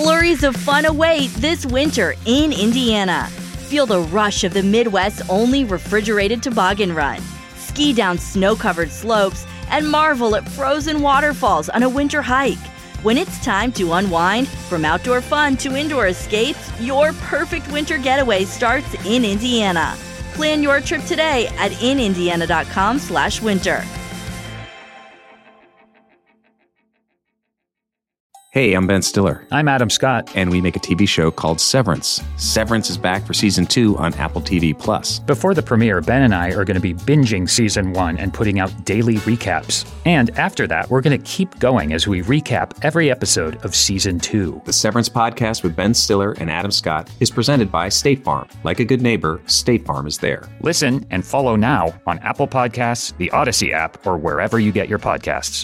Flurries of fun await this winter in Indiana. Feel the rush of the Midwest's only refrigerated toboggan run. Ski down snow-covered slopes and marvel at frozen waterfalls on a winter hike. When it's time to unwind, from outdoor fun to indoor escapes, your perfect winter getaway starts in Indiana. Plan your trip today at inindiana.com/winter. Hey, I'm Ben Stiller. I'm Adam Scott. And we make a TV show called Severance. Severance is back for Season 2 on Apple TV+. Before the premiere, Ben and I are going to be binging Season 1 and putting out daily recaps. And after that, we're going to keep going as we recap every episode of Season 2. The Severance podcast with Ben Stiller and Adam Scott is presented by State Farm. Like a good neighbor, State Farm is there. Listen and follow now on Apple Podcasts, the Odyssey app, or wherever you get your podcasts.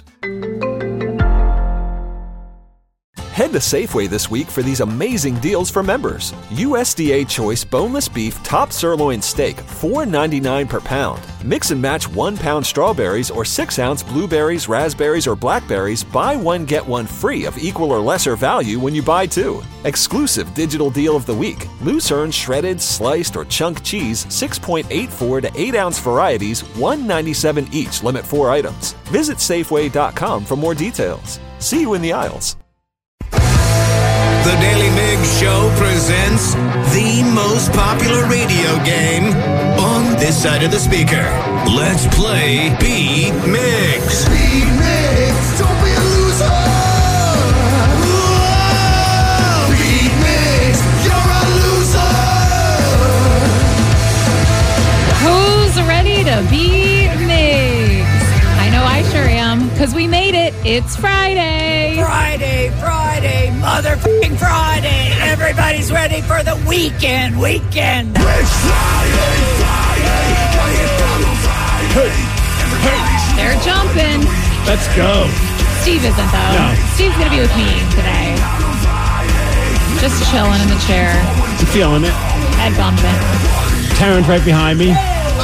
Head to Safeway this week for these amazing deals for members. USDA Choice Boneless Beef Top Sirloin Steak, $4.99 per pound. Mix and match 1 pound strawberries or 6-ounce blueberries, raspberries, or blackberries. Buy one, get one free of equal or lesser value when you buy 2. Exclusive digital deal of the week. Lucerne shredded, sliced, or chunk cheese, 6.84 to 8-ounce varieties, $1.97 each, limit 4 items. Visit Safeway.com for more details. See you in the aisles. The Daily Migs Show presents the most popular radio game on this side of the speaker. Let's play Beat Migs. Beat Migs, don't be a loser. Whoa! Beat Migs, you're a loser. Who's ready to beat Migs? I know I sure am, because we made it. It's Friday. Friday, motherfucking Friday. Everybody's ready for the weekend. It's Friday. They're jumping. Let's go. Steve isn't, though. No. Steve's going to be with me today. Just chilling in the chair. You feeling it? Head bumping. Taryn's right behind me.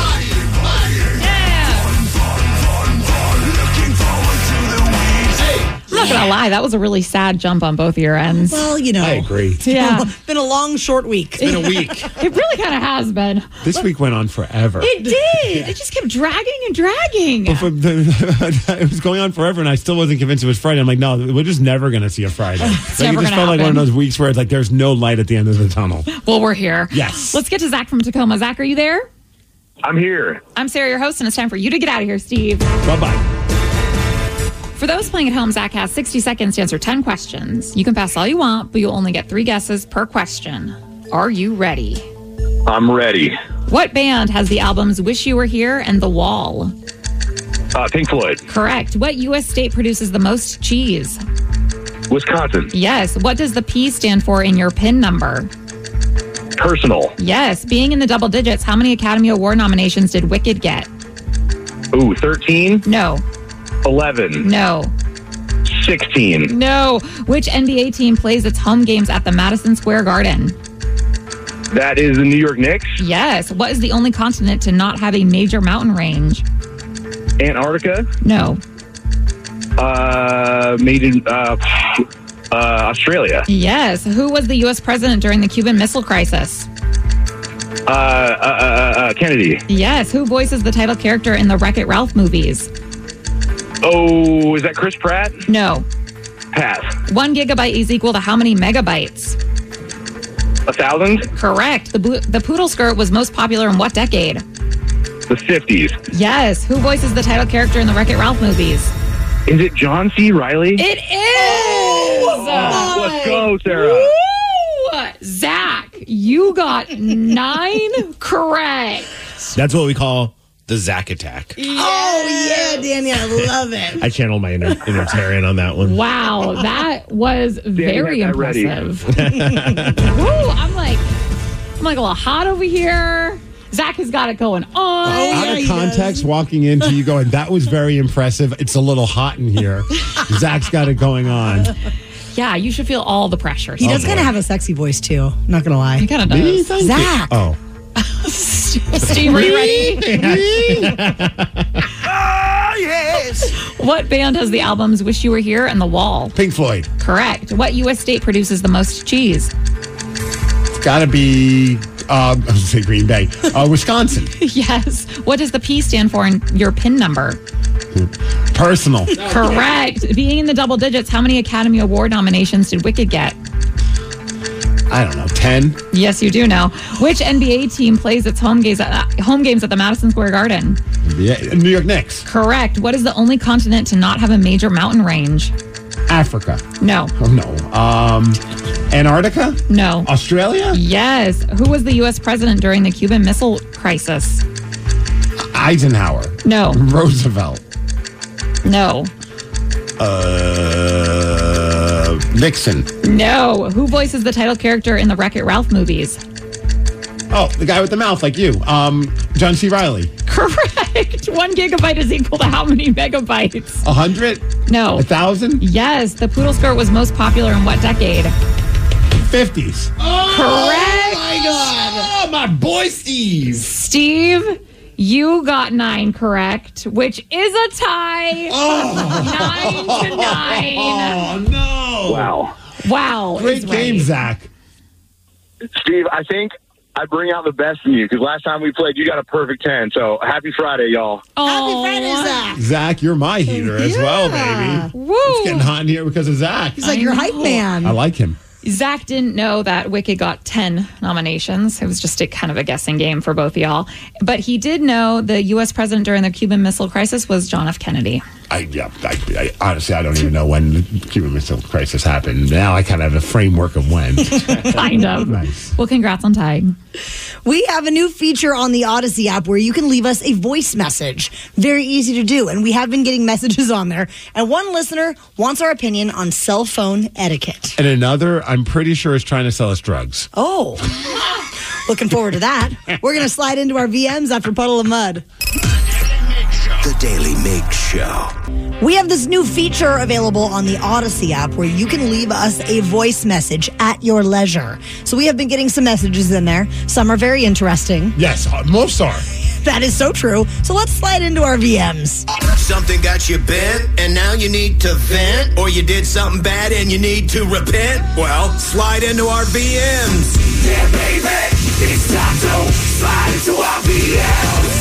I'm not going to lie. That was a really sad jump on both of your ends. Well, you know. I agree. Yeah. Been a long, short week. It's been a week. It really kind of has been. This week went on forever. It did. It just kept dragging and dragging. It was going on forever, and I still wasn't convinced it was Friday. I'm like, no, we're just never going to see a Friday. Never it just gonna felt like one of happen. those weeks where it's like there's no light at the end of the tunnel. Well, we're here. Yes. Let's get to Zach from Tacoma. Zach, are you there? I'm here. I'm Sarah, your host, and it's time for you to get out of here, Steve. Bye-bye. For those playing at home, Zach has 60 seconds to answer 10 questions. You can pass all you want, but you'll only get 3 guesses per question. Are you ready? I'm ready. What band has the albums Wish You Were Here and The Wall? Pink Floyd. Correct. What U.S. state produces the most cheese? Wisconsin. Yes. What does the P stand for in your PIN number? Personal. Yes. Being in the double digits, how many Academy Award nominations did Wicked get? Ooh, 13? No. 11. No. 16. No. Which NBA team plays its home games at the Madison Square Garden? That is the New York Knicks. Yes. What is the only continent to not have a major mountain range? Antarctica. No. Made in Australia. Yes. Who was the U.S. president during the Cuban Missile Crisis? Kennedy. Yes. Who voices the title character in the Wreck-It Ralph movies? Oh, is that Chris Pratt? No. Pass. 1 gigabyte is equal to how many megabytes? 1,000? Correct. The poodle skirt was most popular in what decade? The 50s. Yes. Who voices the title character in the Wreck-It Ralph movies? Is it John C. Reilly? It is! Let's go, Sarah. Woo! Zach, you got 9 correct. That's what we call the Zach attack. Yes. Oh, yeah, Danny, I love it. I channeled my inner Taryn on that one. Wow, that was very had that ready. impressive. Woo, I'm like a little hot over here. Zach has got it going on. Out of context, walking into you going, that was very impressive. It's a little hot in here. Zach's got it going on. Yeah, you should feel all the pressure. He does kind of have a sexy voice, too. Not going to lie. He kind of does. Zach. Oh. Steve, are you ready? Oh, yeah. What band has the albums Wish You Were Here and The Wall? Pink Floyd. Correct. What U.S. state produces the most cheese? It's got to be, I was going to say Green Bay. Wisconsin. Yes. What does the P stand for in your PIN number? Personal. Correct. Being in the double digits, how many Academy Award nominations did Wicked get? I don't know, 10? Yes, you do know. Which NBA team plays its home games at the Madison Square Garden? Yeah, New York Knicks. Correct. What is the only continent to not have a major mountain range? Africa. No. Oh, no. Antarctica? No. Australia? Yes. Who was the U.S. president during the Cuban Missile Crisis? Eisenhower. No. Roosevelt. No. Nixon. No. Who voices the title character in the Wreck-It Ralph movies? Oh, the guy with the mouth, like you. John C. Reilly. Correct. 1 gigabyte is equal to how many megabytes? 100? No. 1,000? Yes. The poodle skirt was most popular in what decade? 50s. Correct. Oh, my God. Oh, my boy, Steve. Steve, you got 9 correct, which is a tie. 9-9. Oh, no. Wow. Great game, Zach. Steve, I think I bring out the best in you because last time we played, you got a perfect 10. So happy Friday, y'all. Happy Friday, Zach. Zach, you're my heater as well, baby. Woo. It's getting hot in here because of Zach. He's like your hype man. I like him. Zach didn't know that Wicked got 10 nominations. It was just a kind of a guessing game for both of y'all. But he did know the U.S. president during the Cuban Missile Crisis was John F. Kennedy. I honestly, I don't even know when the Cuban Missile Crisis happened. Now I kind of have a framework of when. Kind of. Nice. Well, congrats on tying. We have a new feature on the Odyssey app where you can leave us a voice message. Very easy to do. And we have been getting messages on there. And one listener wants our opinion on cell phone etiquette. And another, I'm pretty sure, is trying to sell us drugs. Oh. Looking forward to that. We're going to slide into our VMs after Puddle of Mud. The Daily Mig Show. We have this new feature available on the Odyssey app where you can leave us a voice message at your leisure. So we have been getting some messages in there. Some are very interesting. Yes, most are. That is so true. So let's slide into our VMs. Something got you bent, and now you need to vent, or you did something bad and you need to repent? Well, slide into our VMs. Yeah, baby, it's time to slide into our VMs.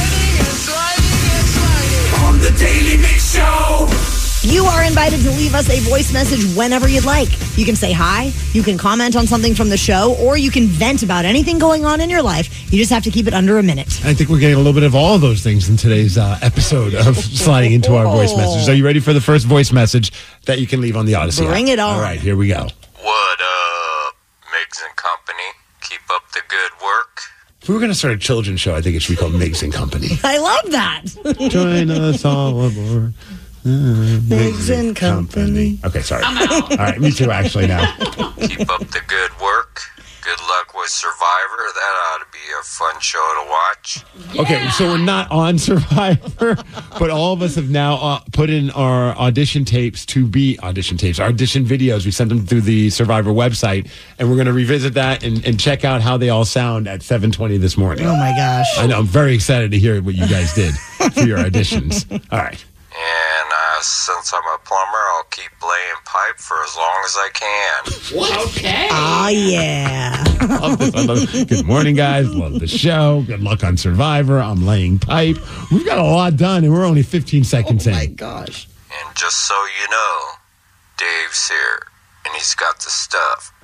On the Daily Mix Show. You are invited to leave us a voice message whenever you'd like. You can say hi, you can comment on something from the show, or you can vent about anything going on in your life. You just have to keep it under a minute. I think we're getting a little bit of all of those things in today's episode of sliding into our voice messages. Are you ready for the first voice message that you can leave on the Odyssey Bring app? it on. All right, here we go. What up, Migs and Company? Keep up the good work. If we were going to start a children's show, I think it should be called Migs and Company. I love that. Join us all aboard. Migs and Company. Okay, sorry. All right, me too, actually, now. Keep up the good work. Good luck with Survivor. That ought to be a fun show to watch. Okay, so we're not on Survivor, but all of us have now put in our audition tapes to be audition tapes, our audition videos. We sent them through the Survivor website, and we're going to revisit that and check out how they all sound at 7:20 this morning. Oh, my gosh. I know. I'm very excited to hear what you guys did for your auditions. All right. And since I'm a plumber, I'll keep laying pipe for as long as I can. Okay. Oh, yeah. Love this. I love it. Good morning, guys. Love the show. Good luck on Survivor. I'm laying pipe. We've got a lot done, and we're only 15 seconds in. Oh, my gosh. And just so you know, Dave's here, and he's got the stuff.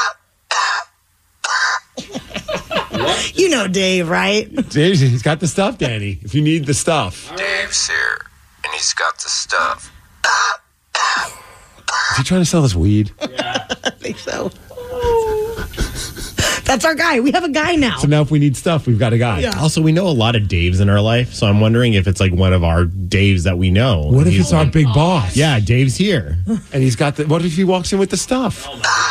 You know Dave, right? Dave, he's got the stuff, Danny. If you need the stuff. Dave's here, and he's got the stuff. Is he trying to sell us weed? Yeah. I think so. That's our guy. We have a guy now. So now if we need stuff, we've got a guy. Yeah. Also, we know a lot of Daves in our life, so I'm wondering if it's like one of our Daves that we know. What if it's our big boss? Yeah, Dave's here. And he's got the... What if he walks in with the stuff?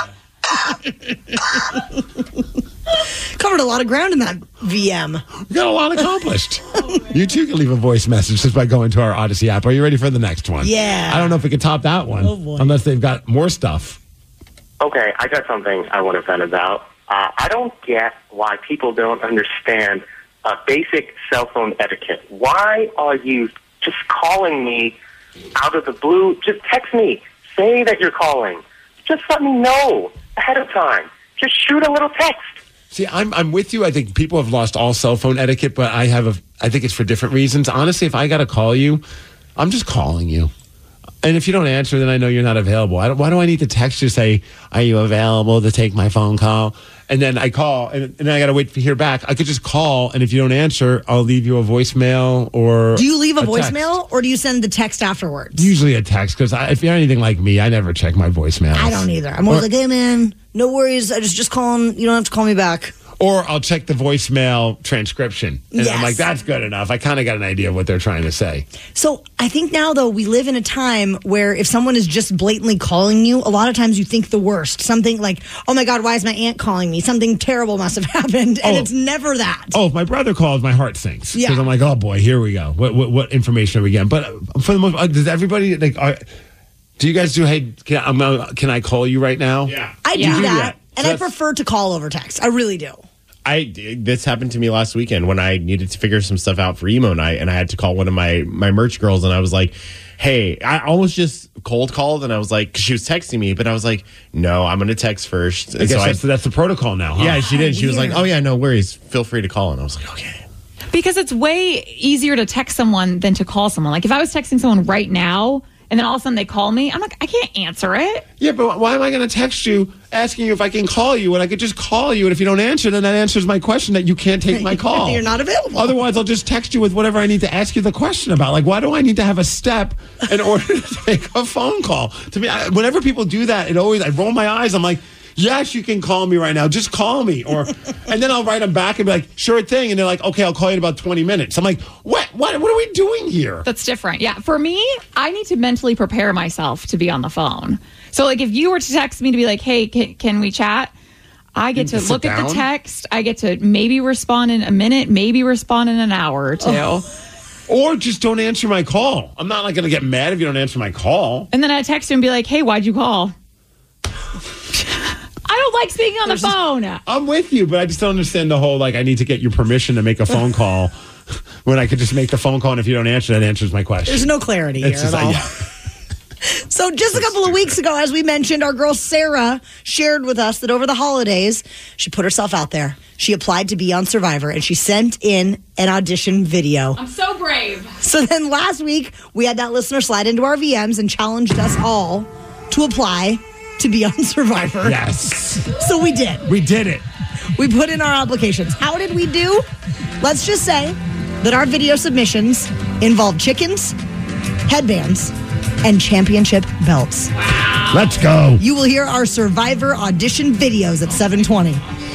Covered a lot of ground in that VM. We got a lot accomplished. You too can leave a voice message just by going to our Odyssey app. Are you ready for the next one? Yeah. I don't know if we can top that one. Oh, boy. Unless they've got more stuff. Okay, I got something I want to vent about. I don't get why people don't understand basic cell phone etiquette. Why are you just calling me out of the blue. Just text me. Say that you're calling. Just let me know ahead of time. Just shoot a little text. See, I'm with you. I think people have lost all cell phone etiquette, but I think it's for different reasons. Honestly, if I got to call you, I'm just calling you. And if you don't answer, then I know you're not available. Why do I need to text you, say, are you available to take my phone call? And then I call, and then I got to wait to hear back. I could just call, and if you don't answer, I'll leave you a voicemail or Do you leave a text. voicemail, or do you send the text afterwards? Usually a text, because if you're anything like me, I never check my voicemails. I don't either. I'm always like, hey, man, no worries. I just calling. You don't have to call me back. Or I'll check the voicemail transcription. And Yes. I'm like, that's good enough. I kind of got an idea of what they're trying to say. So I think now, though, we live in a time where if someone is just blatantly calling you, a lot of times you think the worst. Something like, oh, my God, why is my aunt calling me? Something terrible must have happened. And it's never that. Oh, if my brother calls, my heart sinks. Yeah. Because I'm like, oh, boy, here we go. What information are we getting? But for the most, does everybody, do you guys do, hey, can I call you right now? Yeah. I do that. And So I prefer to call over text. I really do. This happened to me last weekend when I needed to figure some stuff out for emo night, and I had to call one of my merch girls, and I was like, hey, I almost just cold called, and I was like, 'cause she was texting me, but I was like, no, I'm going to text first. And I guess that's the protocol now, huh? Yeah, she did. She was like, oh, yeah, no worries. Feel free to call. And I was like, okay. Because it's way easier to text someone than to call someone. Like if I was texting someone right now and then all of a sudden they call me, I'm like, I can't answer it. Yeah, but why am I going to text you asking you if I can call you when I could just call you, and if you don't answer, then that answers my question that you can't take my call. You're not available. Otherwise, I'll just text you with whatever I need to ask you the question about. Like, why do I need to have a step in order to make a phone call? To me, whenever people do that, I roll my eyes. I'm like, yes, you can call me right now. Just call me. And then I'll write them back and be like, sure thing. And they're like, okay, I'll call you in about 20 minutes. I'm like, what are we doing here? That's different. Yeah. For me, I need to mentally prepare myself to be on the phone. So like if you were to text me to be like, hey, can we chat? I get to look at the text. I get to maybe respond in a minute, maybe respond in an hour or two. Oh. Or just don't answer my call. I'm not going to get mad if you don't answer my call. And then I text you and be like, hey, why'd you call? I don't like speaking on the phone. I'm with you, but I just don't understand the whole, I need to get your permission to make a phone call when I could just make the phone call, and if you don't answer, that answers my question. There's no clarity here at all. So just a couple of weeks ago, as we mentioned, our girl Sarah shared with us that over the holidays, she put herself out there. She applied to be on Survivor, and she sent in an audition video. I'm so brave. So then last week, we had that listener slide into our VMs and challenged us all to apply to be on Survivor. Yes. So we did. We did it. We put in our applications. How did we do? Let's just say that our video submissions involved chickens, headbands, and championship belts. Wow. Let's go. You will hear our Survivor audition videos at 7:20.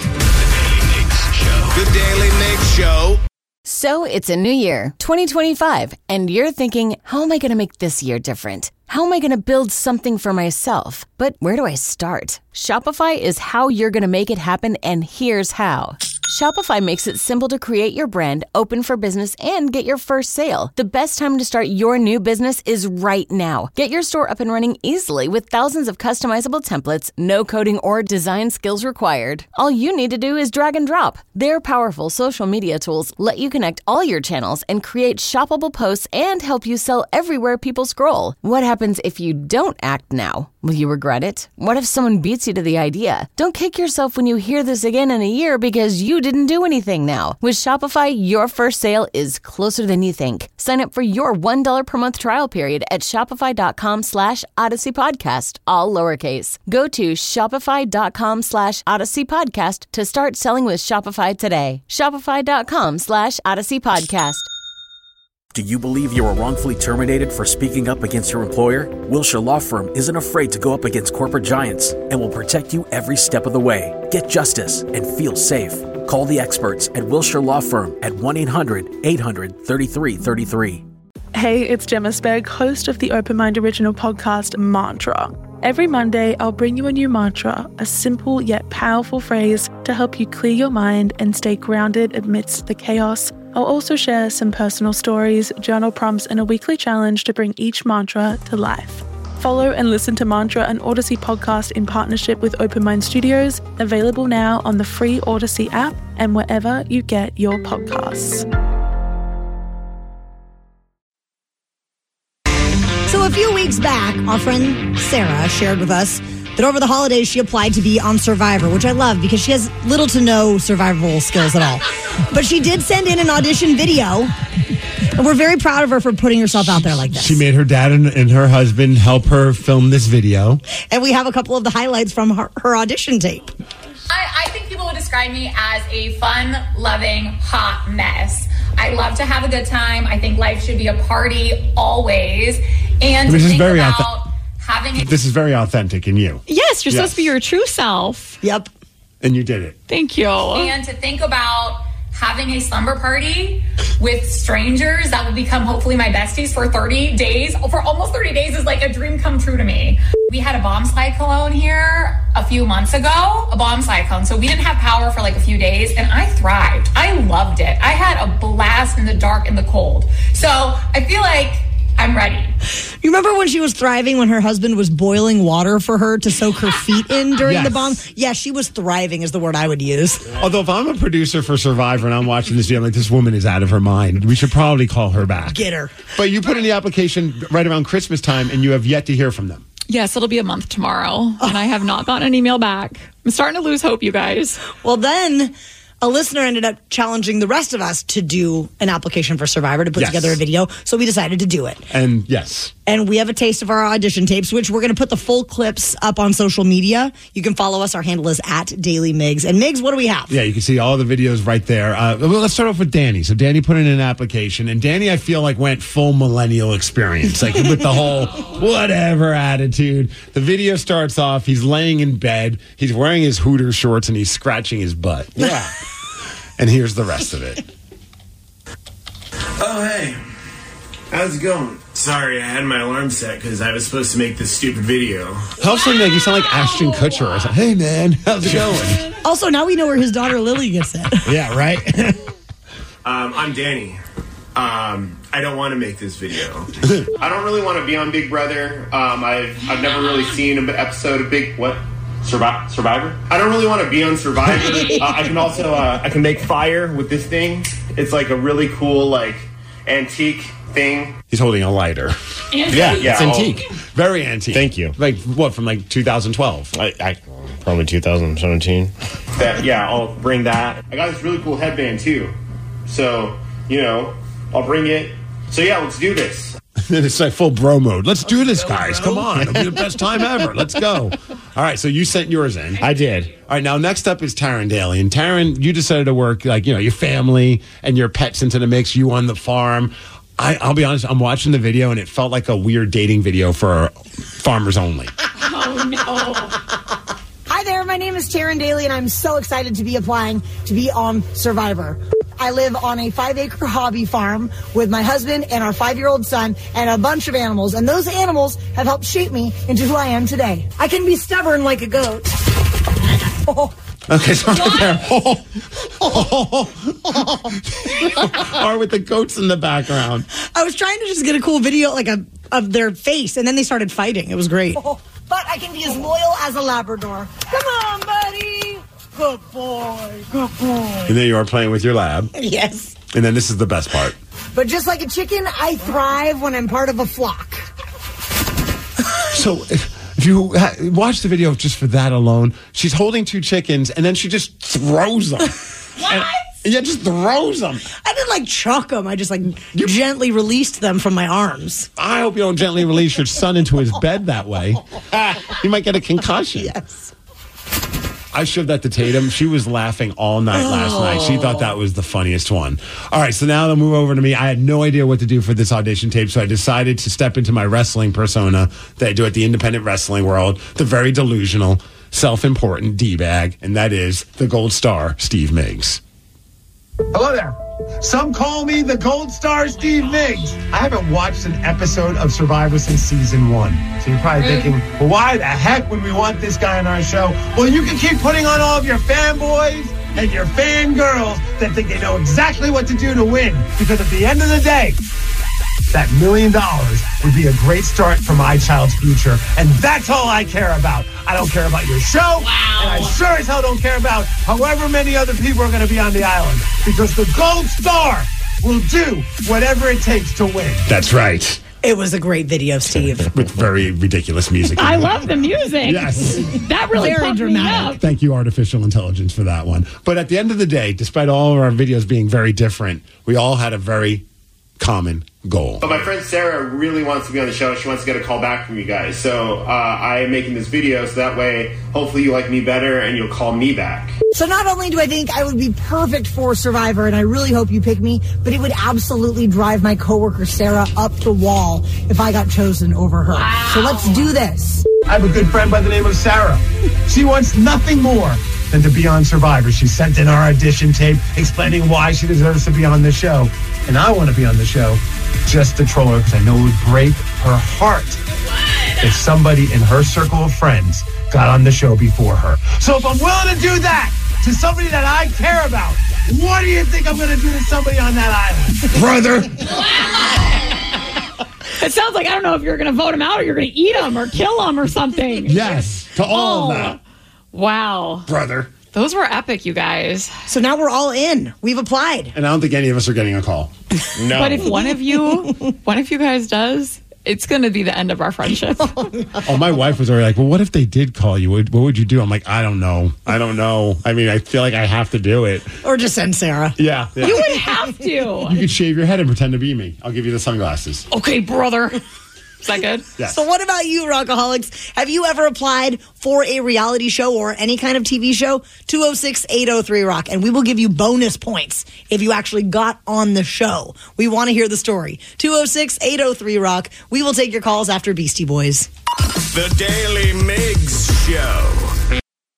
The Daily Mix Show. So it's a new year, 2025, and you're thinking, how am I going to make this year different? How am I going to build something for myself? But where do I start? Shopify is how you're going to make it happen, and here's how. Shopify makes it simple to create your brand, open for business, and get your first sale. The best time to start your new business is right now. Get your store up and running easily with thousands of customizable templates, no coding or design skills required. All you need to do is drag and drop. Their powerful social media tools let you connect all your channels and create shoppable posts and help you sell everywhere people scroll. What happens if you don't act now? Will you regret it? What if someone beats you to the idea? Don't kick yourself when you hear this again in a year because you didn't do anything now. With Shopify, your first sale is closer than you think. Sign up for your $1 per month trial period at shopify.com/Odyssey Podcast, all lowercase. Go to shopify.com/Odyssey Podcast to start selling with Shopify today. Shopify.com/Odyssey Podcast. Do you believe you were wrongfully terminated for speaking up against your employer? Wilshire Law Firm isn't afraid to go up against corporate giants and will protect you every step of the way. Get justice and feel safe. Call the experts at Wilshire Law Firm at 1-800-800-3333. Hey, it's Gemma Spegg, host of the Open Mind original podcast, Mantra. Every Monday, I'll bring you a new mantra, a simple yet powerful phrase to help you clear your mind and stay grounded amidst the chaos. I'll also share some personal stories, journal prompts, and a weekly challenge to bring each mantra to life. Follow and listen to Mantra, an Odyssey podcast in partnership with Open Mind Studios, available now on the free Odyssey app and wherever you get your podcasts. a few weeks back, our friend Sarah shared with us that over the holidays she applied to be on Survivor, which I love because she has little to no survival skills at all. But she did send in an audition video, and we're very proud of her for putting herself out there like this. She made her dad and her husband help her film this video. And we have a couple of the highlights from her audition tape. I think people would describe me as a fun, loving, hot mess. I love to have a good time. I think life should be a party always. And this to is think very about having a... This is very authentic in you. Yes, you're supposed to be your true self. Yep. And you did it. Thank you. And to think about having a slumber party with strangers that will become hopefully my besties for 30 days. For almost 30 days is like a dream come true to me. We had a bomb cyclone here a few months ago, a bomb cyclone. So we didn't have power for like a few days and I thrived. I loved it. I had a blast in the dark and the cold. So I feel like I'm ready. You remember when she was thriving when her husband was boiling water for her to soak her feet in during the bomb? Yeah, she was thriving is the word I would use. Although if I'm a producer for Survivor and I'm watching this video, I'm like, this woman is out of her mind. We should probably call her back. Get her. But you put in the application right around Christmas time and you have yet to hear from them. Yes, it'll be a month tomorrow, and I have not gotten an email back. I'm starting to lose hope, you guys. Well, then a listener ended up challenging the rest of us to do an application for Survivor to put together a video, so we decided to do it. And yes. And we have a taste of our audition tapes, which we're going to put the full clips up on social media. You can follow us. Our handle is @DailyMigs. And Migs, what do we have? Yeah, you can see all the videos right there. Well, let's start off with Danny. So Danny put in an application, and Danny, I feel like, went full millennial experience, like with the whole whatever attitude. The video starts off, he's laying in bed, he's wearing his Hooters shorts, and he's scratching his butt. Yeah. And here's the rest of it. Oh, hey. How's it going? Sorry, I had my alarm set because I was supposed to make this stupid video. Helps him make you sound like Ashton Kutcher. I was like, hey, man, how's it going? Also, now we know where his daughter Lily gets it. Yeah, right? I'm Danny. I don't want to make this video. I don't really want to be on Big Brother. I've never really seen an episode of Big... What? Survivor? I don't really want to be on Survivor. I can also I can make fire with this thing. It's like a really cool like antique thing. He's holding a lighter. Antique. Yeah, Yeah, it's antique. Very antique. Thank you. Like what, from like 2012? I probably 2017. I'll bring that. I got this really cool headband too. So, I'll bring it. So yeah, let's do this. It's like full bro mode. Let's do this, guys. Come on. It'll be the best time ever. Let's go. All right, so you sent yours in. I did. All right, now next up is Taryn Daly. And Taryn, you decided to work, like, your family and your pets into the mix, you on the farm. I'll be honest, I'm watching the video, and it felt like a weird dating video for farmers only. Oh, no. Hi there, my name is Taryn Daly, and I'm so excited to be applying to be on Survivor. I live on a 5-acre hobby farm with my husband and our 5-year-old son and a bunch of animals, and those animals have helped shape me into who I am today. I can be stubborn like a goat. Okay, so right there. Or with the goats in the background. I was trying to just get a cool video of their face, and then they started fighting. It was great. But I can be as loyal as a Labrador. Come on, buddy. Good boy. Good boy. And then you are playing with your lab. Yes. And then this is the best part. But just like a chicken, I thrive when I'm part of a flock. So if you watch the video just for that alone, she's holding 2 chickens, and then she just throws them. What? Just throws them. I didn't chuck them. I just gently released them from my arms. I hope you don't gently release your son into his bed that way. You might get a concussion. Yes. I showed that to Tatum. She was laughing all night last night. She thought that was the funniest one. All right, so now they'll move over to me. I had no idea what to do for this audition tape, so I decided to step into my wrestling persona that I do at the independent wrestling world, the very delusional, self-important D-bag, and that is the gold star, Steve Miggs. Hello there. Some call me the Gold Star Steve Miggs. I haven't watched an episode of Survivor since season 1. So you're probably thinking, well, why the heck would we want this guy on our show? Well, you can keep putting on all of your fanboys and your fangirls that think they know exactly what to do to win. Because at the end of the day, that $1 million would be a great start for my child's future. And that's all I care about. I don't care about your show. Wow. And I sure as hell don't care about however many other people are going to be on the island. Because the Gold Star will do whatever it takes to win. That's right. It was a great video, Steve. With very ridiculous music. I love the music. Yes. That really Very pumped dramatic. me up. Thank you, artificial intelligence, for that one. But at the end of the day, despite all of our videos being very different, we all had a very common goal. But my friend Sarah really wants to be on the show. She wants to get a call back from you guys. So I am making this video so that way, hopefully you like me better and you'll call me back. So not only do I think I would be perfect for Survivor, and I really hope you pick me, but it would absolutely drive my coworker Sarah up the wall if I got chosen over her. Wow. So let's do this. I have a good friend by the name of Sarah. She wants nothing more than to be on Survivor. She sent in our audition tape explaining why she deserves to be on the show. And I want to be on the show just to troll her because I know it would break her heart if somebody in her circle of friends got on the show before her. So if I'm willing to do that to somebody that I care about, what do you think I'm going to do to somebody on that island? Brother! It sounds like, I don't know if you're going to vote him out or you're going to eat him or kill him or something. Yes, to all of that. Wow. Brother. Those were epic, you guys. So now we're all in. We've applied. And I don't think any of us are getting a call. No. But if one of you guys does, it's going to be the end of our friendship. Oh, my wife was already like, well, what if they did call you? What would you do? I'm like, I don't know. I mean, I feel like I have to do it. Or just send Sarah. Yeah. You would have to. You could shave your head and pretend to be me. I'll give you the sunglasses. Okay, brother. Is that good? Yes. So what about you, Rockaholics? Have you ever applied for a reality show or any kind of TV show? 206-803-ROCK. And we will give you bonus points if you actually got on the show. We want to hear the story. 206-803-ROCK. We will take your calls after Beastie Boys. The Daily Migs Show.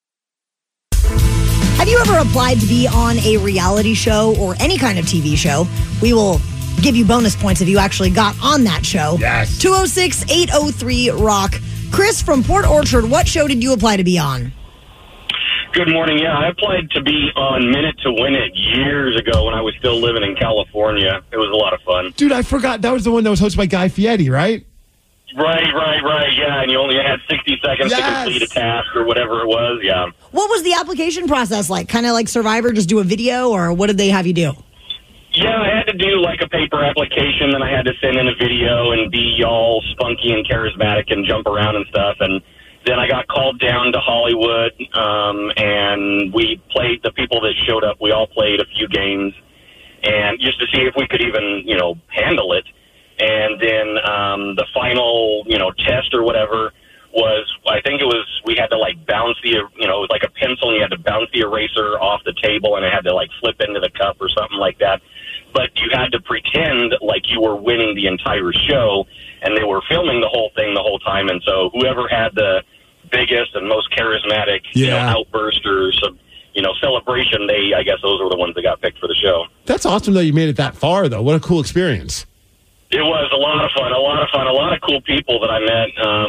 Have you ever applied to be on a reality show or any kind of TV show? We will give you bonus points if you actually got on that show. Yes. 206-803-ROCK. Chris from Port Orchard, what show did you apply to be on? Good morning. Yeah, I applied to be on Minute to Win It years ago when I was still living in California. It was a lot of fun. Dude, I forgot. That was the one that was hosted by Guy Fieri, right? Right. Yeah, and you only had 60 seconds to complete a task or whatever it was. Yeah. What was the application process like? Kind of like Survivor, just do a video, or what did they have you do? Yeah, I had to do like a paper application, then I had to send in a video and be all spunky and charismatic and jump around and stuff. And then I got called down to Hollywood, and we played, the people that showed up, we all played a few games, and just to see if we could even, handle it. And then the final, test or whatever was, I think it was, we had to like bounce the, it was like a pencil and you had to bounce the eraser off the table and it had to like flip into the cup or something like that. But you had to pretend like you were winning the entire show, and they were filming the whole thing the whole time. And so whoever had the biggest and most charismatic outburst or celebration, I guess those were the ones that got picked for the show. That's awesome that you made it that far, though. What a cool experience. It was a lot of fun, a lot of cool people that I met.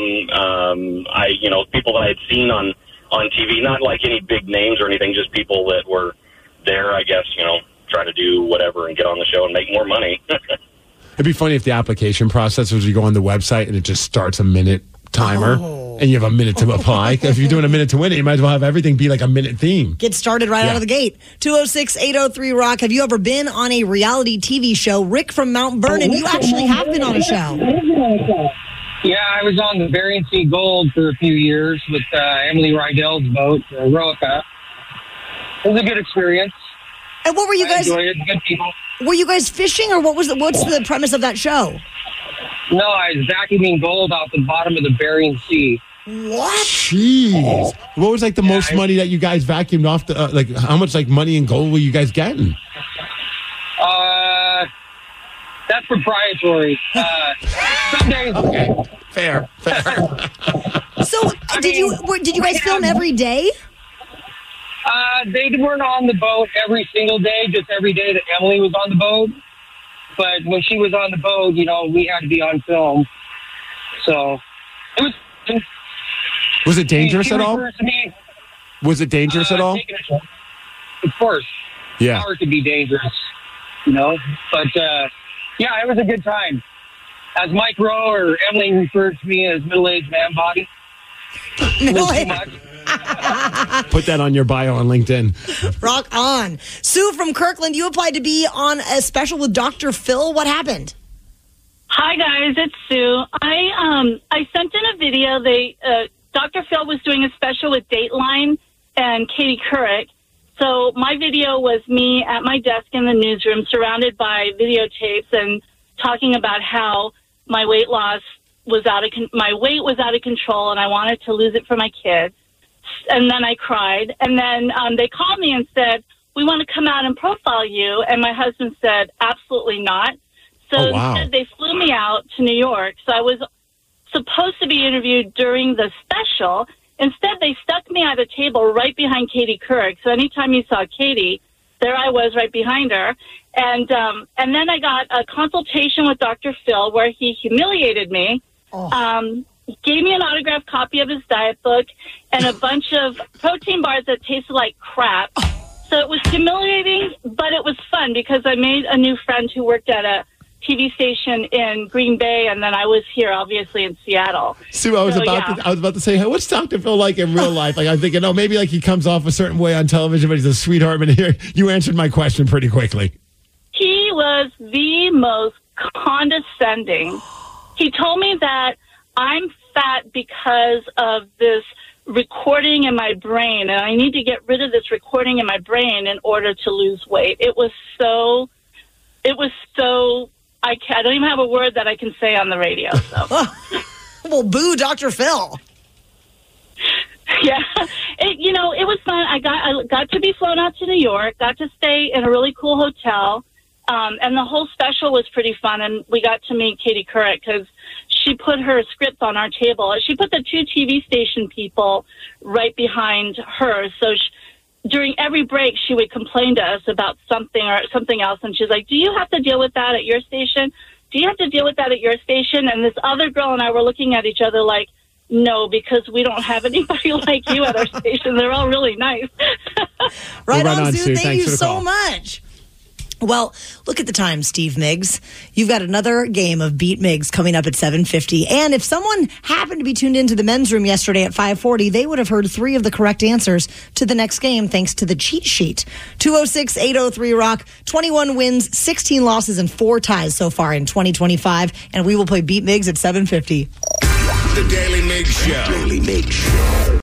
People that I had seen on TV, not like any big names or anything, just people that were there, I guess, trying to do whatever and get on the show and make more money. It'd be funny if the application process was you go on the website and it just starts a minute timer and you have a minute to apply. If you're doing a minute to win it, you might as well have everything be like a minute theme. Get started right out of the gate. 206-803-ROCK. Have you ever been on a reality TV show? Rick from Mount Vernon, you actually have been on a show. Yeah, I was on the Bering Sea Gold for a few years with Emily Rydell's boat, Roica. It was a good experience. And what were you guys? I enjoyed it. Good people. Were you guys fishing, or what's the premise of that show? No, I was vacuuming gold off the bottom of the Bering Sea. What? Jeez. What was like the most money that you guys vacuumed off the how much like money and gold were you guys getting? That's proprietary. Some days. Okay. Fair. So did you guys film every day? They weren't on the boat every single day, just every day that Emily was on the boat. But when she was on the boat, we had to be on film. So it was. Was it dangerous at all? Was it dangerous at all? Of course. Yeah. Power could be dangerous, But yeah, it was a good time. As Mike Rowe or Emily referred to me as middle-aged man body. Put that on your bio on LinkedIn. Rock on. Sue from Kirkland, you applied to be on a special with Dr. Phil. What happened? Hi guys, it's Sue. I sent in a video. Dr. Phil was doing a special with Dateline and Katie Couric. So my video was me at my desk in the newsroom, surrounded by videotapes, and talking about how my weight loss was my weight was out of control, and I wanted to lose it for my kids. And then I cried, and then they called me and said, "We want to come out and profile you." And my husband said, "Absolutely not." So instead, they flew me out to New York. So I was supposed to be interviewed during the special. Instead, they stuck me at a table right behind Katie Couric. So anytime you saw Katie, there I was right behind her. And then I got a consultation with Dr. Phil where he humiliated me, gave me an autographed copy of his diet book, and a bunch of protein bars that tasted like crap. So it was humiliating, but it was fun because I made a new friend who worked at a TV station in Green Bay, and then I was here, obviously, in Seattle. Sue, I was about to say, hey, what's Dr. Phil like in real life? Like, I'm thinking, maybe like he comes off a certain way on television, but he's a sweetheart. But here, you answered my question pretty quickly. He was the most condescending. He told me that I'm fat because of this recording in my brain, and I need to get rid of this recording in my brain in order to lose weight. It was so I don't even have a word that I can say on the radio. So. Well, boo Dr. Phil. Yeah, it was fun. I got to be flown out to New York, got to stay in a really cool hotel, and the whole special was pretty fun. And we got to meet Katie Couric because she put her script on our table. She put the two TV station people right behind her, so during every break, she would complain to us about something or something else. And she's like, "Do you have to deal with that at your station? Do you have to deal with that at your station?" And this other girl and I were looking at each other like, "No, because we don't have anybody like you at our station. They're all really nice." Right on, Sue. Thank you so much. Well, look at the time, Steve Miggs. You've got another game of Beat Miggs coming up at 7:50. And if someone happened to be tuned into the men's room yesterday at 5:40, they would have heard 3 of the correct answers to the next game thanks to the cheat sheet. 206-803-ROCK, 21 wins, 16 losses, and 4 ties so far in 2025. And we will play Beat Miggs at 7:50. The Daily Miggs Show. Daily Miggs Show.